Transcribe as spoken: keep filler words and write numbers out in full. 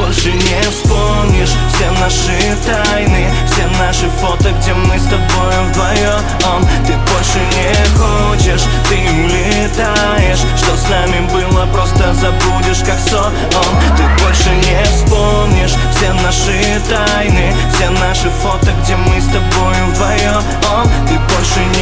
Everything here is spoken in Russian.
больше не вспомнишь все наши тайны, все наши фото, где мы с тобой вдвоем. Ты больше не хочешь, ты улетаешь. Что с нами было, просто забудешь как сон. Ты больше не вспомнишь все наши тайны, все наши фото, где мы с тобой вдвоем. Ты больше не